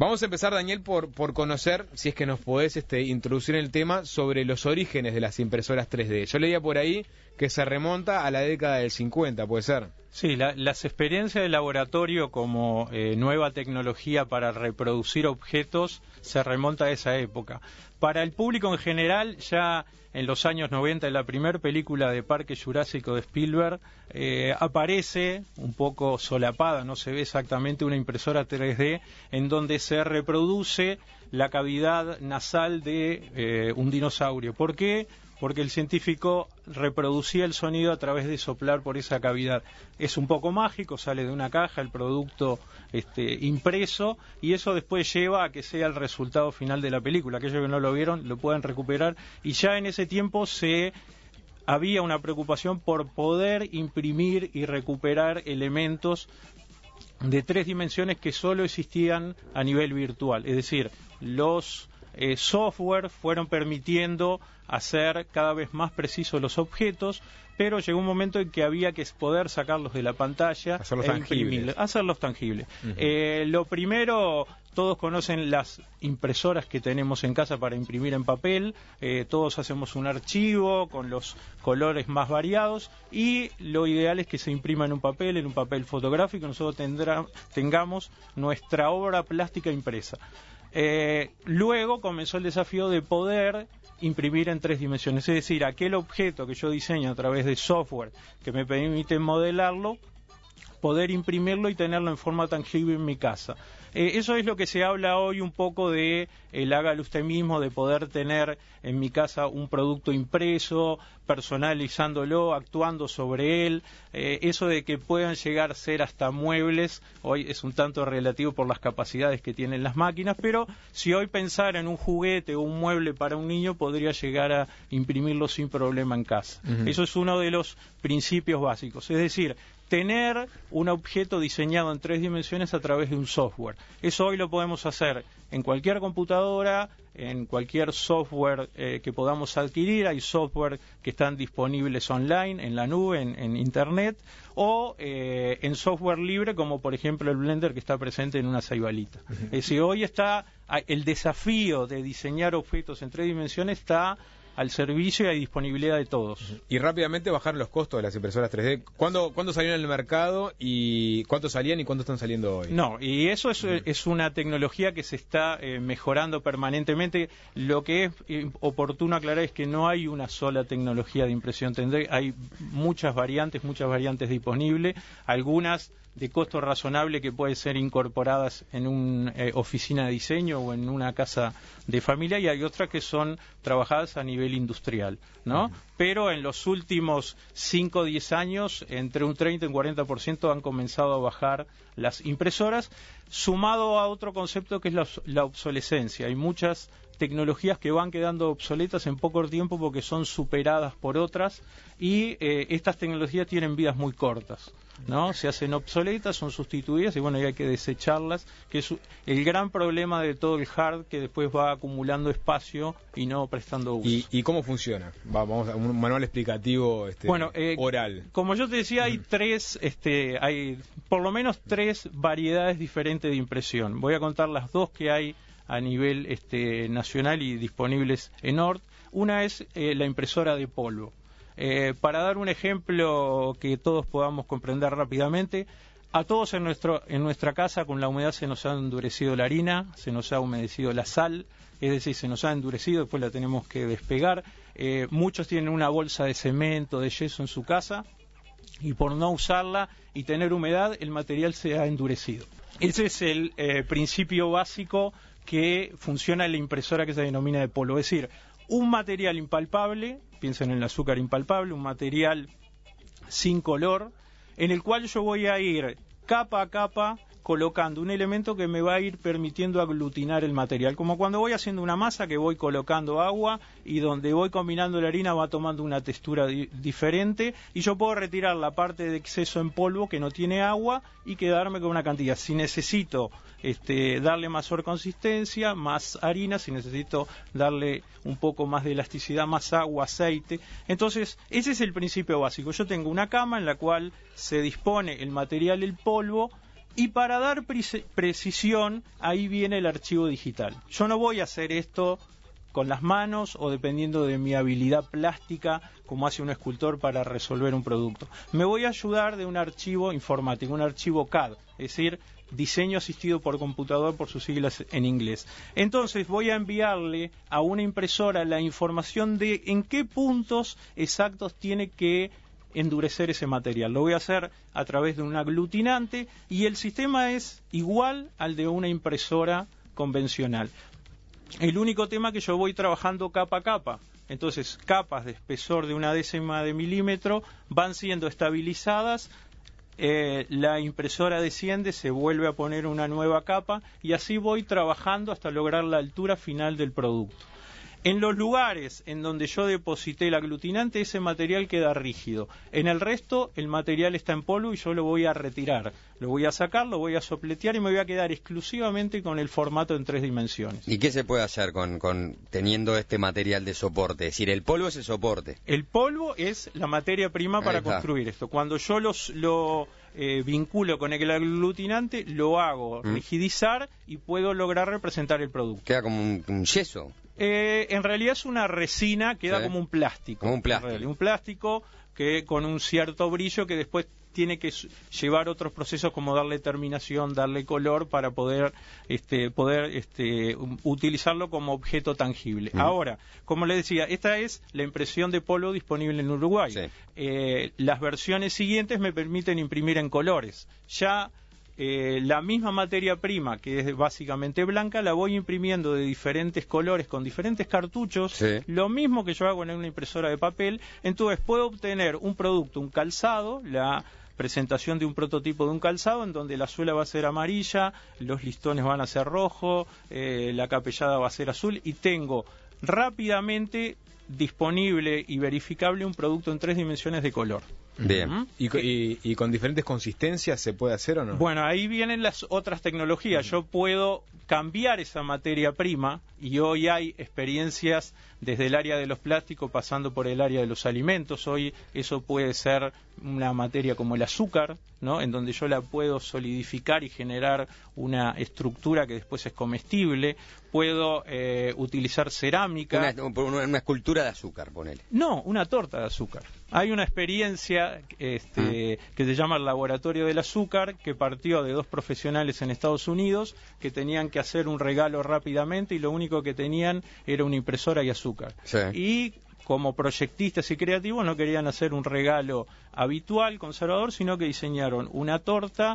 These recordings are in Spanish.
Vamos a empezar, Daniel, por conocer, si es que nos podés introducir en el tema, sobre los orígenes de las impresoras 3D. Yo leía por ahí que se remonta a la década del 50, ¿puede ser? Sí, las experiencias de laboratorio como nueva tecnología para reproducir objetos se remonta a esa época. Para el público en general, ya en los años 90, en la primera película de Parque Jurásico de Spielberg, aparece un poco solapada, no se ve exactamente, una impresora 3D en donde se reproduce la cavidad nasal de un dinosaurio. ¿Por qué? Porque el científico reproducía el sonido a través de soplar por esa cavidad. Es un poco mágico, sale de una caja el producto impreso, y eso después lleva a que sea el resultado final de la película. Aquellos que no lo vieron lo pueden recuperar, y ya en ese tiempo había una preocupación por poder imprimir y recuperar elementos de 3 dimensiones que solo existían a nivel virtual. Es decir, los software fueron permitiendo hacer cada vez más precisos los objetos, pero llegó un momento en que había que poder sacarlos de la pantalla e imprimirlos, hacerlos tangibles. Lo primero, todos conocen las impresoras que tenemos en casa para imprimir en papel, todos hacemos un archivo con los colores más variados, y lo ideal es que se imprima en un papel fotográfico, nosotros tengamos nuestra obra plástica impresa. Luego comenzó el desafío de poder imprimir en 3 dimensiones, es decir, aquel objeto que yo diseño a través de software que me permite modelarlo, poder imprimirlo y tenerlo en forma tangible en mi casa. Eso es lo que se habla hoy un poco de el hágalo usted mismo, de poder tener en mi casa un producto impreso, personalizándolo, actuando sobre él. Eso de que puedan llegar a ser hasta muebles, hoy es un tanto relativo por las capacidades que tienen las máquinas, pero si hoy pensara en un juguete o un mueble para un niño, podría llegar a imprimirlo sin problema en casa. Eso es uno de los principios básicos, es decir, tener un objeto diseñado en 3 dimensiones a través de un software. Eso hoy lo podemos hacer en cualquier computadora, en cualquier software que podamos adquirir. Hay software que están disponibles online, en la nube, en Internet, o en software libre, como por ejemplo el Blender, que está presente en una Saibalita. Es decir, hoy está el desafío de diseñar objetos en 3 dimensiones está al servicio y a disponibilidad de todos. Y rápidamente bajar los costos de las impresoras 3D. ¿Cuándo salieron en el mercado y cuánto salían y cuánto están saliendo hoy? No, y eso es una tecnología que se está mejorando permanentemente. Lo que es oportuno aclarar es que no hay una sola tecnología de impresión 3D, hay muchas variantes disponibles, algunas de costo razonable que pueden ser incorporadas en una oficina de diseño o en una casa de familia, y hay otras que son trabajadas a nivel industrial, ¿no? Pero en los últimos 5 o 10 años, entre un 30 y un 40% han comenzado a bajar las impresoras, sumado a otro concepto que es la obsolescencia. Hay muchas tecnologías que van quedando obsoletas en poco tiempo porque son superadas por otras, y estas tecnologías tienen vidas muy cortas, ¿no? Se hacen obsoletas, son sustituidas y bueno, y hay que desecharlas, que es el gran problema de todo el hard, que después va acumulando espacio y no prestando uso. ¿Y cómo funciona? Vamos a un manual explicativo oral. Como yo te decía, hay hay por lo menos 3 variedades diferentes de impresión. Voy a contar las 2 que hay a nivel nacional y disponibles en ORT. Una es la impresora de polvo. Para dar un ejemplo que todos podamos comprender rápidamente, a todos en nuestra casa con la humedad se nos ha endurecido la harina, se nos ha humedecido la sal, es decir, se nos ha endurecido, después la tenemos que despegar. Muchos tienen una bolsa de cemento, de yeso en su casa, y por no usarla y tener humedad, el material se ha endurecido. Ese es el principio básico que funciona en la impresora, que se denomina de polvo, es decir, un material impalpable, piensen en el azúcar impalpable, un material sin color, en el cual yo voy a ir capa a capa colocando un elemento que me va a ir permitiendo aglutinar el material, como cuando voy haciendo una masa que voy colocando agua y donde voy combinando la harina va tomando una textura diferente, y yo puedo retirar la parte de exceso en polvo que no tiene agua y quedarme con una cantidad. Si necesito darle mayor consistencia, más harina, si necesito darle un poco más de elasticidad, más agua, aceite. Entonces, ese es el principio básico. Yo tengo una cama en la cual se dispone el material, el polvo, Y para dar precisión, ahí viene el archivo digital. Yo no voy a hacer esto con las manos o dependiendo de mi habilidad plástica, como hace un escultor para resolver un producto. Me voy a ayudar de un archivo informático, un archivo CAD, es decir, diseño asistido por computador, por sus siglas en inglés. Entonces voy a enviarle a una impresora la información de en qué puntos exactos tiene que endurecer ese material. Lo voy a hacer a través de un aglutinante y el sistema es igual al de una impresora convencional. El único tema que yo voy trabajando capa a capa. Entonces, capas de espesor de 1/10 de milímetro van siendo estabilizadas, la impresora desciende, se vuelve a poner una nueva capa y así voy trabajando hasta lograr la altura final del producto. En los lugares en donde yo deposité el aglutinante, ese material queda rígido. En el resto, el material está en polvo y yo lo voy a retirar. Lo voy a sacar, lo voy a sopletear y me voy a quedar exclusivamente con el formato en 3 dimensiones. ¿Y qué se puede hacer con teniendo este material de soporte? Es decir, el polvo es el soporte. El polvo es la materia prima para construir esto. Cuando yo lo vinculo con el aglutinante, lo hago rigidizar y puedo lograr representar el producto. Queda como un yeso. En realidad es una resina, queda como un plástico. Como un plástico. Un plástico que con un cierto brillo que después tiene que llevar otros procesos como darle terminación, darle color para poder utilizarlo como objeto tangible. Ahora, como les decía, esta es la impresión de polvo disponible en Uruguay. Las versiones siguientes me permiten imprimir en colores. Ya la misma materia prima, que es básicamente blanca, la voy imprimiendo de diferentes colores con diferentes cartuchos, lo mismo que yo hago en una impresora de papel. Entonces puedo obtener un producto, un calzado, la presentación de un prototipo de un calzado en donde la suela va a ser amarilla, los listones van a ser rojos, la capellada va a ser azul y tengo rápidamente disponible y verificable un producto en 3 dimensiones de color. Bien. ¿Y con diferentes consistencias se puede hacer o no? Bueno, ahí vienen las otras tecnologías. Yo puedo cambiar esa materia prima y hoy hay experiencias desde el área de los plásticos pasando por el área de los alimentos. Hoy eso puede ser una materia como el azúcar, ¿no? En donde yo la puedo solidificar y generar una estructura que después es comestible. Puedo utilizar cerámica. Una escultura de azúcar, ponele. No, una torta de azúcar. Hay una experiencia que se llama el Laboratorio del Azúcar, que partió de 2 profesionales en Estados Unidos que tenían que hacer un regalo rápidamente y lo único que tenían era una impresora y azúcar. Y como proyectistas y creativos no querían hacer un regalo habitual, conservador, sino que diseñaron una torta,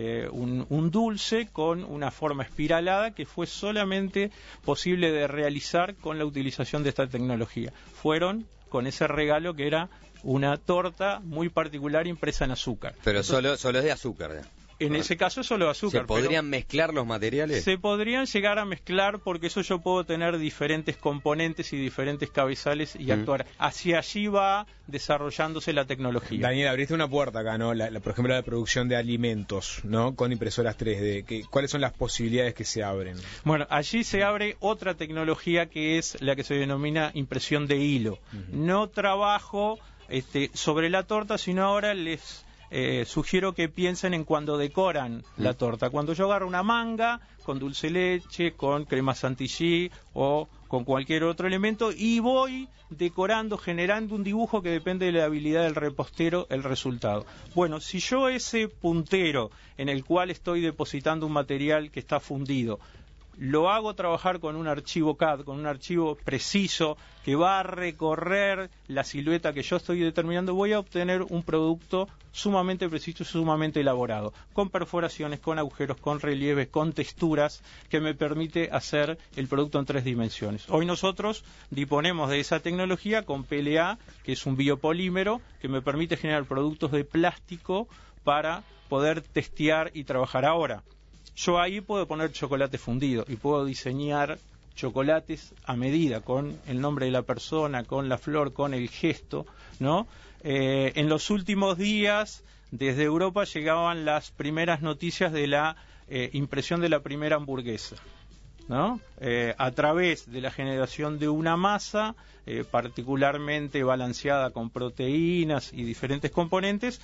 un dulce con una forma espiralada que fue solamente posible de realizar con la utilización de esta tecnología. Fueron con ese regalo que era una torta muy particular impresa en azúcar. Pero entonces, solo es de azúcar. En ese caso es solo azúcar. ¿Se podrían mezclar los materiales? Se podrían llegar a mezclar porque eso yo puedo tener diferentes componentes y diferentes cabezales y actuar. Hacia allí va desarrollándose la tecnología. Daniel, abriste una puerta acá, ¿no? Por ejemplo, la producción de alimentos, ¿no? Con impresoras 3D. ¿Cuáles son las posibilidades que se abren? Bueno, allí se abre otra tecnología que es la que se denomina impresión de hilo. No trabajo sobre la torta, sino ahora les sugiero que piensen en cuando decoran la torta. Cuando yo agarro una manga con dulce leche, con crema chantilly o con cualquier otro elemento y voy decorando, generando un dibujo que depende de la habilidad del repostero, el resultado. Bueno, si yo ese puntero en el cual estoy depositando un material que está fundido, lo hago trabajar con un archivo CAD, con un archivo preciso que va a recorrer la silueta que yo estoy determinando, voy a obtener un producto sumamente preciso y sumamente elaborado, con perforaciones, con agujeros, con relieves, con texturas, que me permite hacer el producto en 3 dimensiones. Hoy nosotros disponemos de esa tecnología con PLA, que es un biopolímero, que me permite generar productos de plástico para poder testear y trabajar ahora. Yo ahí puedo poner chocolate fundido y puedo diseñar chocolates a medida, con el nombre de la persona, con la flor, con el gesto, ¿no? En los últimos días, desde Europa llegaban las primeras noticias de la impresión de la primera hamburguesa, ¿no? A través de la generación de una masa particularmente balanceada con proteínas y diferentes componentes,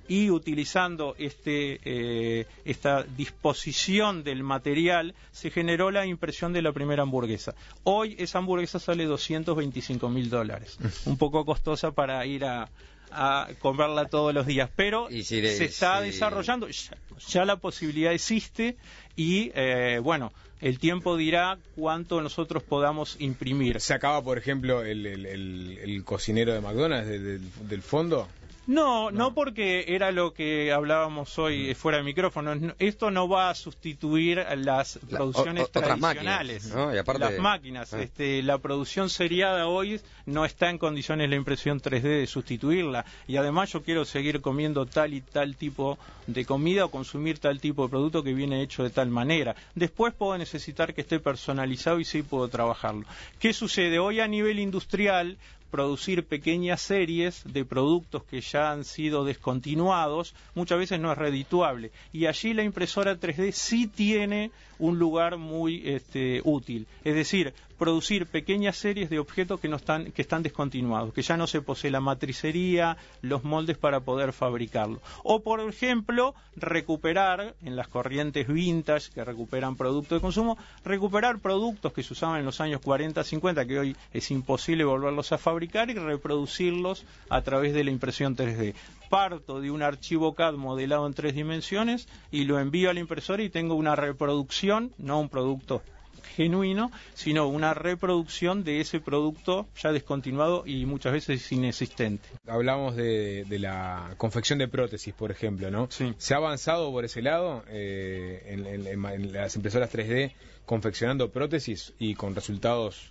y utilizando esta disposición del material se generó la impresión de la primera hamburguesa. Hoy esa hamburguesa sale $225.000, un poco costosa para ir a comerla todos los días, pero se está desarrollando, ya la posibilidad existe y bueno, el tiempo dirá cuánto nosotros podamos imprimir. ¿Se acaba, por ejemplo, el cocinero de McDonald's del fondo? No, porque era lo que hablábamos hoy fuera de micrófono. Esto no va a sustituir las producciones tradicionales, máquinas, ¿no? Y aparte, las máquinas. La producción seriada hoy no está en condiciones la impresión 3D de sustituirla. Y además yo quiero seguir comiendo tal y tal tipo de comida o consumir tal tipo de producto que viene hecho de tal manera. Después puedo necesitar que esté personalizado y sí puedo trabajarlo. ¿Qué sucede? Hoy a nivel industrial, producir pequeñas series de productos que ya han sido descontinuados muchas veces no es redituable, y allí la impresora 3D sí tiene un lugar muy útil, es decir, producir pequeñas series de objetos que están descontinuados, que ya no se posee la matricería, los moldes para poder fabricarlo. O, por ejemplo, recuperar, en las corrientes vintage que recuperan productos de consumo, recuperar productos que se usaban en los años 40, 50, que hoy es imposible volverlos a fabricar, y reproducirlos a través de la impresión 3D. Parto de un archivo CAD modelado en 3 dimensiones y lo envío a la impresora y tengo una reproducción, no un producto genuino, sino una reproducción de ese producto ya descontinuado y muchas veces inexistente. Hablamos de la confección de prótesis, por ejemplo, ¿no? Sí. ¿Se ha avanzado por ese lado en las impresoras 3D confeccionando prótesis y con resultados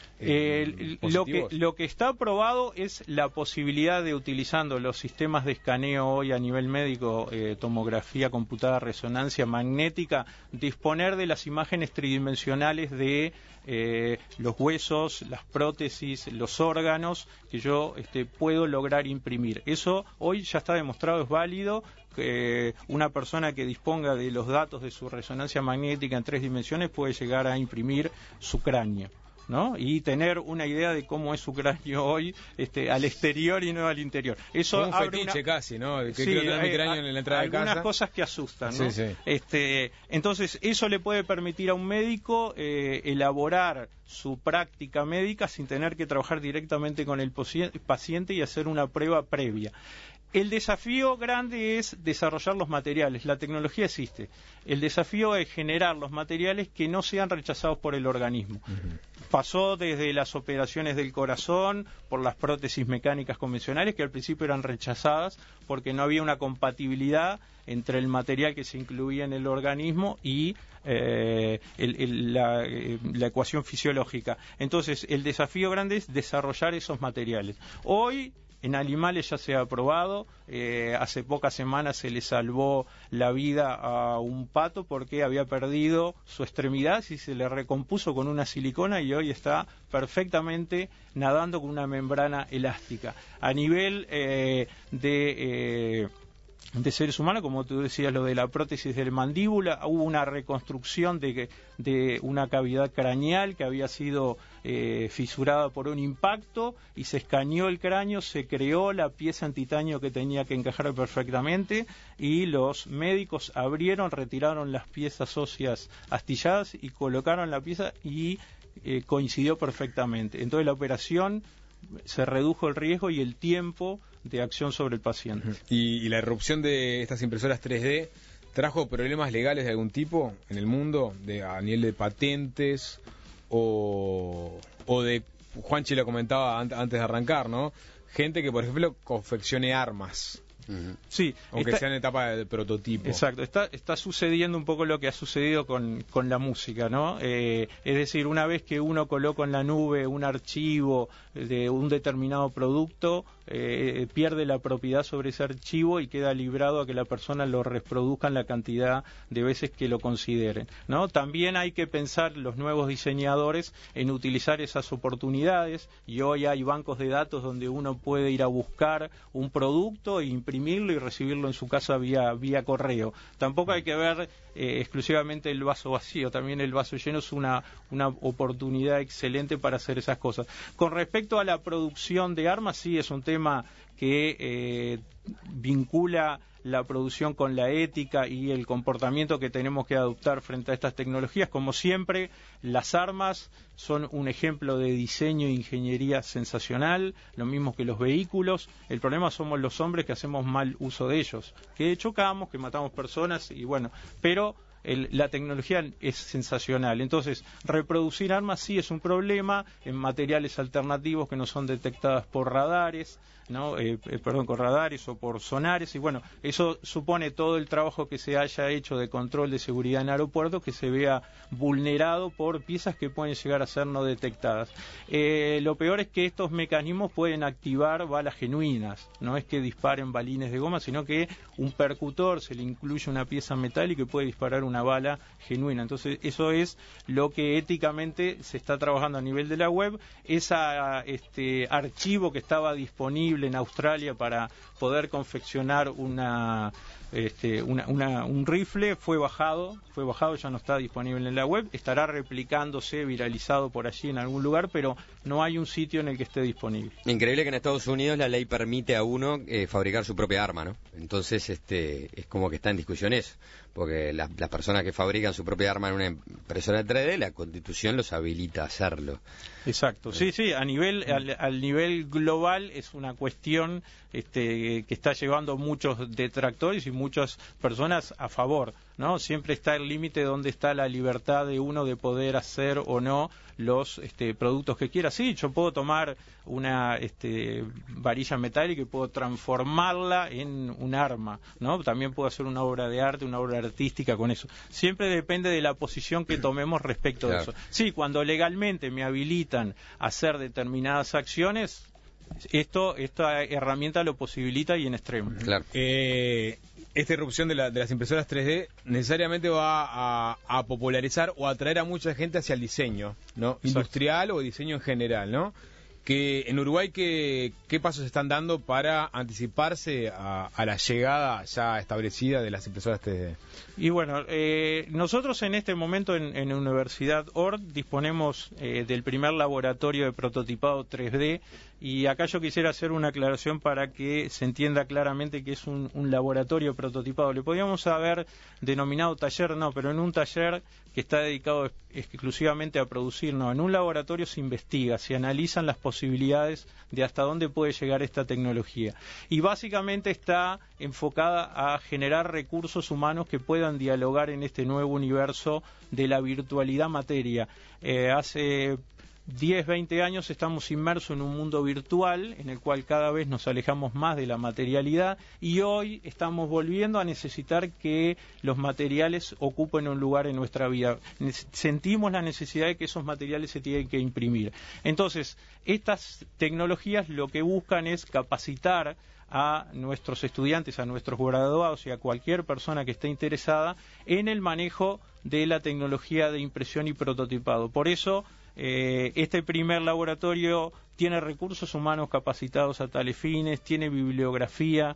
lo que está aprobado es la posibilidad de, utilizando los sistemas de escaneo hoy a nivel médico, tomografía computada, resonancia magnética, disponer de las imágenes tridimensionales de los huesos, las prótesis, los órganos que yo puedo lograr imprimir. Eso hoy ya está demostrado, es válido. Una persona que disponga de los datos de su resonancia magnética en 3 dimensiones puede llegar a imprimir su cráneo, ¿no? Y tener una idea de cómo es su cráneo hoy al exterior y no al interior. Eso como un fetiche casi, ¿no? Que quiero tener mi cráneo en la entrada de casa. Algunas cosas que asustan, ¿no? Sí. Entonces, eso le puede permitir a un médico elaborar su práctica médica sin tener que trabajar directamente con el paciente y hacer una prueba previa. El desafío grande es desarrollar los materiales. La tecnología existe. El desafío es generar los materiales que no sean rechazados por el organismo. Pasó desde las operaciones del corazón, por las prótesis mecánicas convencionales, que al principio eran rechazadas porque no había una compatibilidad entre el material que se incluía en el organismo y la ecuación fisiológica. Entonces, el desafío grande es desarrollar esos materiales. Hoy, en animales ya se ha probado. Hace pocas semanas se le salvó la vida a un pato porque había perdido su extremidad y se le recompuso con una silicona y hoy está perfectamente nadando con una membrana elástica. A nivel de seres humanos, como tú decías, lo de la prótesis de la mandíbula, hubo una reconstrucción de una cavidad craneal que había sido fisurada por un impacto y se escaneó el cráneo, se creó la pieza en titanio que tenía que encajar perfectamente y los médicos abrieron, retiraron las piezas óseas astilladas y colocaron la pieza y coincidió perfectamente. Entonces la operación se redujo el riesgo y el tiempo de acción sobre el paciente. ¿Y la irrupción de estas impresoras 3D trajo problemas legales de algún tipo en el mundo, a nivel de patentes o de, Juanchi lo comentaba antes de arrancar, ¿no? Gente que, por ejemplo, confeccione armas. Sí, aunque sea en etapa de prototipo. Exacto, está sucediendo un poco lo que ha sucedido con la música, ¿no? Es decir, una vez que uno coloca en la nube un archivo de un determinado producto, pierde la propiedad sobre ese archivo y queda librado a que la persona lo reproduzca en la cantidad de veces que lo consideren, ¿no? También hay que pensar los nuevos diseñadores en utilizar esas oportunidades, y hoy hay bancos de datos donde uno puede ir a buscar un producto e imprimirlo y recibirlo en su casa vía correo. Tampoco hay que ver exclusivamente el vaso vacío, también el vaso lleno es una oportunidad excelente para hacer esas cosas. Con respecto a la producción de armas, sí es un tema que vincula la producción con la ética y el comportamiento que tenemos que adoptar frente a estas tecnologías. Como siempre, las armas son un ejemplo de diseño e ingeniería sensacional, lo mismo que los vehículos. El problema somos los hombres que hacemos mal uso de ellos, que chocamos, que matamos personas y bueno, pero la tecnología es sensacional. Entonces, reproducir armas sí es un problema en materiales alternativos que no son detectadas por radares, ¿no? Con radares o por sonares, y bueno, eso supone todo el trabajo que se haya hecho de control de seguridad en aeropuertos que se vea vulnerado por piezas que pueden llegar a ser no detectadas. Lo peor es que estos mecanismos pueden activar balas genuinas, no es que disparen balines de goma, sino que un percutor se le incluye una pieza metálica y puede disparar una bala genuina. Entonces, eso es lo que éticamente se está trabajando a nivel de la web. Archivo que estaba disponible en Australia para poder confeccionar un rifle fue bajado, ya no está disponible en la web, estará replicándose, viralizado por allí en algún lugar, pero no hay un sitio en el que esté disponible. Increíble que en Estados Unidos la ley permite a uno fabricar su propia arma, ¿no? Entonces es como que está en discusión eso, porque las personas que fabrican su propia arma en una impresora 3D, la Constitución los habilita a hacerlo. Exacto, sí, al nivel global es una cuestión que está llevando muchos detractores y muchas personas a favor, ¿no? Siempre está el límite donde está la libertad de uno de poder hacer o no los productos que quiera. Sí, yo puedo tomar una varilla metálica y puedo transformarla en un arma, ¿no? También puedo hacer una obra de arte, una obra artística con eso. Siempre depende de la posición que tomemos respecto de eso. Sí, cuando legalmente me habilitan a hacer determinadas acciones, esta herramienta lo posibilita y en extremo. Claro. Esta irrupción de las impresoras 3D necesariamente va a popularizar o atraer a mucha gente hacia el diseño, ¿no? Industrial o diseño en general, ¿no? Que en Uruguay, ¿qué pasos están dando para anticiparse a la llegada ya establecida de las impresoras 3D? Y bueno, nosotros en este momento en Universidad ORT disponemos del primer laboratorio de prototipado 3D, y acá yo quisiera hacer una aclaración para que se entienda claramente que es un laboratorio prototipado. Le podríamos haber denominado taller, no, pero en un taller que está dedicado exclusivamente a producir, no, en un laboratorio se investiga, se analizan las posibilidades de hasta dónde puede llegar esta tecnología. Y básicamente está enfocada a generar recursos humanos que puedan dialogar en este nuevo universo de la virtualidad materia. Hace 10, 20 años estamos inmersos en un mundo virtual en el cual cada vez nos alejamos más de la materialidad, y hoy estamos volviendo a necesitar que los materiales ocupen un lugar en nuestra vida. Sentimos la necesidad de que esos materiales se tienen que imprimir. Entonces, estas tecnologías lo que buscan es capacitar a nuestros estudiantes, a nuestros graduados y a cualquier persona que esté interesada en el manejo de la tecnología de impresión y prototipado. Por eso, este primer laboratorio tiene recursos humanos capacitados a tales fines, tiene bibliografía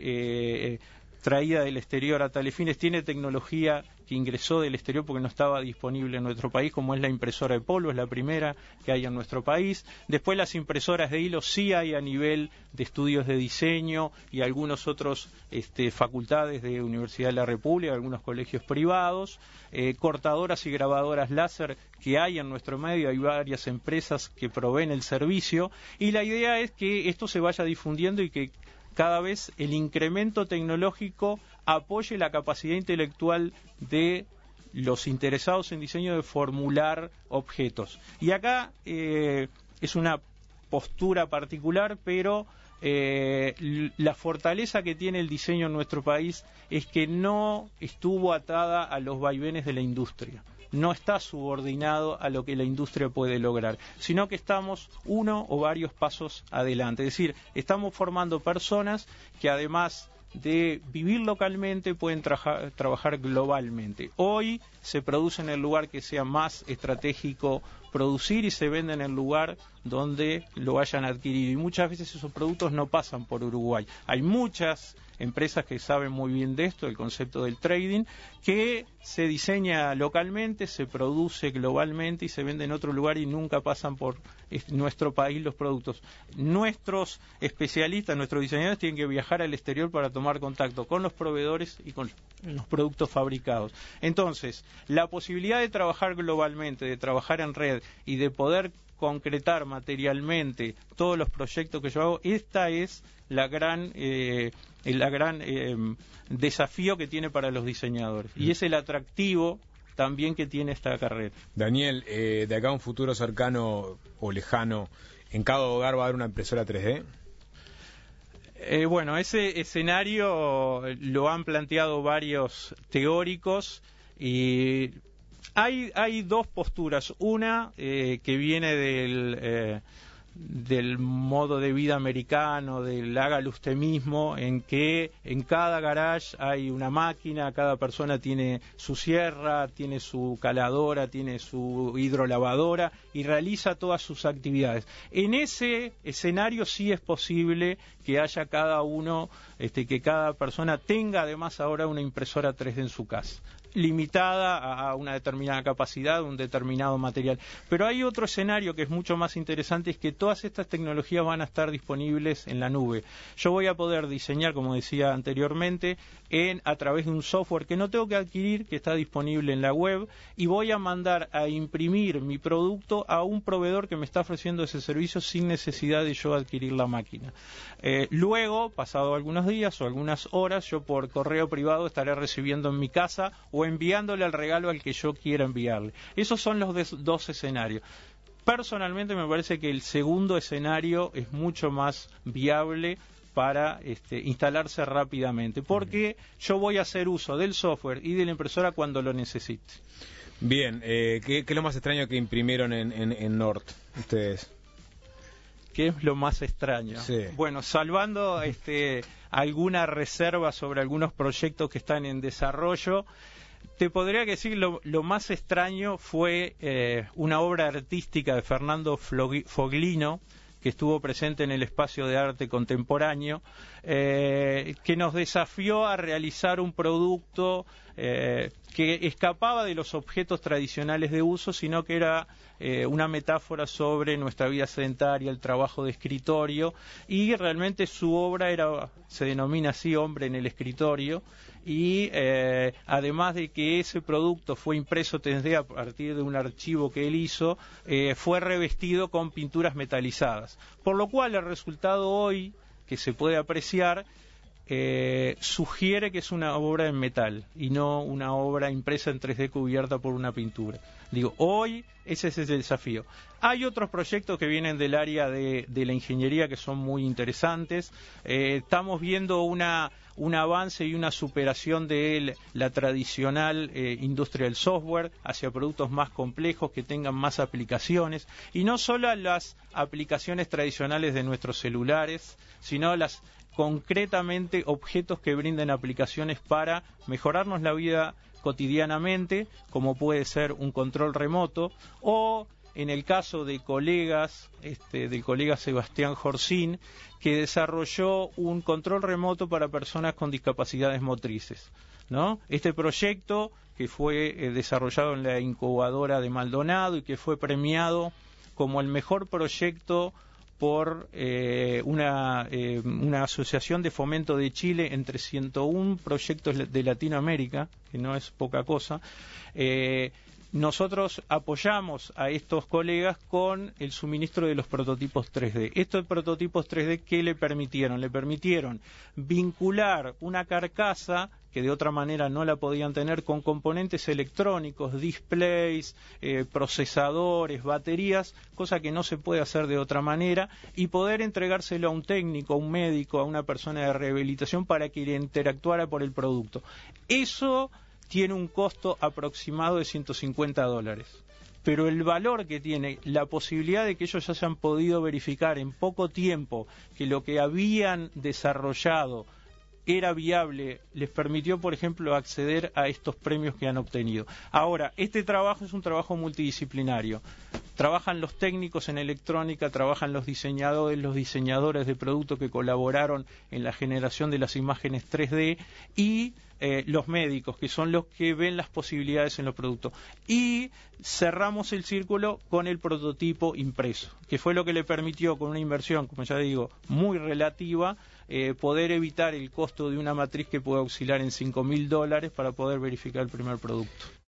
traída del exterior a tales fines, tiene tecnología que ingresó del exterior porque no estaba disponible en nuestro país, como es la impresora de polvo, es la primera que hay en nuestro país. Después las impresoras de hilo sí hay a nivel de estudios de diseño y algunos otros facultades de Universidad de la República, algunos colegios privados. Cortadoras y grabadoras láser que hay en nuestro medio, hay varias empresas que proveen el servicio, y la idea es que esto se vaya difundiendo y que cada vez el incremento tecnológico apoye la capacidad intelectual de los interesados en diseño de formular objetos. Y acá es una postura particular, pero la fortaleza que tiene el diseño en nuestro país es que no estuvo atada a los vaivenes de la industria. No está subordinado a lo que la industria puede lograr, sino que estamos uno o varios pasos adelante. Es decir, estamos formando personas que además de vivir localmente pueden trabajar globalmente. Hoy se produce en el lugar que sea más estratégico producir y se vende en el lugar donde lo hayan adquirido, y muchas veces esos productos no pasan por Uruguay. Hay muchas empresas que saben muy bien de esto, el concepto del trading, que se diseña localmente, se produce globalmente y se vende en otro lugar y nunca pasan por nuestro país los productos. Nuestros especialistas, nuestros diseñadores tienen que viajar al exterior para tomar contacto con los proveedores y con los productos fabricados. Entonces, la posibilidad de trabajar globalmente, de trabajar en red y de poder concretar materialmente todos los proyectos que yo hago, esta es la gran desafío que tiene para los diseñadores y es el atractivo también que tiene esta carrera. Daniel, de acá a un futuro cercano o lejano, ¿en cada hogar va a haber una impresora 3D? Bueno, ese escenario lo han planteado varios teóricos y hay dos posturas. Una que viene del modo de vida americano, del hágalo usted mismo, en que en cada garage hay una máquina, cada persona tiene su sierra, tiene su caladora, tiene su hidrolavadora y realiza todas sus actividades. En ese escenario sí es posible que haya cada uno, que cada persona tenga además ahora una impresora 3D en su casa, limitada a una determinada capacidad, un determinado material. Pero hay otro escenario que es mucho más interesante, es que todas estas tecnologías van a estar disponibles en la nube. Yo voy a poder diseñar, como decía anteriormente, a través de un software que no tengo que adquirir, que está disponible en la web, y voy a mandar a imprimir mi producto a un proveedor que me está ofreciendo ese servicio sin necesidad de yo adquirir la máquina. Luego, pasado algunos días o algunas horas, yo por correo privado estaré recibiendo en mi casa o enviándole el regalo al que yo quiera enviarle. Esos son los dos escenarios. Personalmente me parece que el segundo escenario es mucho más viable para instalarse rápidamente, porque yo voy a hacer uso del software y de la impresora cuando lo necesite. Bien, ¿qué es lo más extraño que imprimieron en Nord ustedes? ¿Qué es lo más extraño? Sí. Bueno, salvando alguna reserva sobre algunos proyectos que están en desarrollo, te podría decir lo más extraño fue una obra artística de Fernando Foglino, que estuvo presente en el Espacio de Arte Contemporáneo, que nos desafió a realizar un producto que escapaba de los objetos tradicionales de uso, sino que era una metáfora sobre nuestra vida sedentaria, el trabajo de escritorio, y realmente su obra se denomina así, Hombre en el Escritorio, y además de que ese producto fue impreso 3D a partir de un archivo que él hizo, fue revestido con pinturas metalizadas, por lo cual el resultado hoy que se puede apreciar sugiere que es una obra en metal y no una obra impresa en 3D cubierta por una pintura. Digo, hoy ese es el desafío. Hay otros proyectos que vienen del área de la ingeniería que son muy interesantes. Estamos viendo un avance y una superación de la tradicional industria del software hacia productos más complejos que tengan más aplicaciones, y no solo las aplicaciones tradicionales de nuestros celulares, sino las concretamente objetos que brinden aplicaciones para mejorarnos la vida cotidianamente, como puede ser un control remoto, o en el caso de colegas, del colega Sebastián Jorcín, que desarrolló un control remoto para personas con discapacidades motrices, ¿no? Este proyecto, que fue desarrollado en la incubadora de Maldonado y que fue premiado como el mejor proyecto por una asociación de fomento de Chile entre 101 proyectos de Latinoamérica, que no es poca cosa. Nosotros apoyamos a estos colegas con el suministro de los prototipos 3D. Estos prototipos 3D, ¿qué le permitieron? Le permitieron vincular una carcasa que de otra manera no la podían tener, con componentes electrónicos, displays, procesadores, baterías, cosa que no se puede hacer de otra manera, y poder entregárselo a un técnico, a un médico, a una persona de rehabilitación para que interactuara por el producto. Eso tiene un costo aproximado de $150. Pero el valor que tiene, la posibilidad de que ellos hayan podido verificar en poco tiempo que lo que habían desarrollado era viable, les permitió, por ejemplo, acceder a estos premios que han obtenido. Ahora, este trabajo es un trabajo multidisciplinario. Trabajan los técnicos en electrónica, trabajan los diseñadores de producto que colaboraron en la generación de las imágenes 3D y los médicos, que son los que ven las posibilidades en los productos. Y cerramos el círculo con el prototipo impreso, que fue lo que le permitió, con una inversión, como ya digo, muy relativa, poder evitar el costo de una matriz que puede oscilar en $5.000 para poder verificar el primer producto.